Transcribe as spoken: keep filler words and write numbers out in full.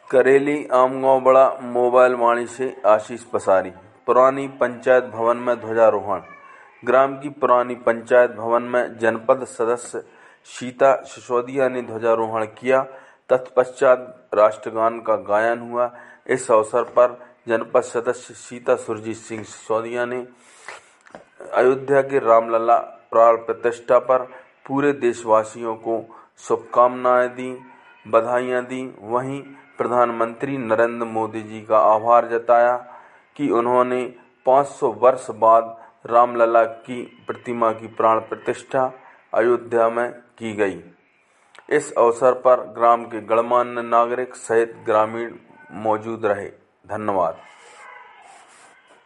करेली आमगांव बड़ा मोबाइल वाणी से आशीष पसारी। पुरानी पंचायत भवन में ध्वजारोहण। ग्राम की पुरानी पंचायत भवन में जनपद सदस्य सीता सिसोदिया ने ध्वजारोहण किया। तत्पश्चात राष्ट्रगान का गायन हुआ। इस अवसर पर जनपद सदस्य सीता सुरजीत सिंह सिसोदिया ने अयोध्या के रामलला प्राण प्रतिष्ठा पर पूरे देशवासियों को शुभकामनाएं दी, बधाइयां दी। वहीं प्रधानमंत्री नरेंद्र मोदी जी का आभार जताया कि उन्होंने पाँच सौ वर्ष बाद रामलला की प्रतिमा की प्राण प्रतिष्ठा अयोध्या में की गई। इस अवसर पर ग्राम के गणमान्य नागरिक सहित ग्रामीण मौजूद रहे। धन्यवाद।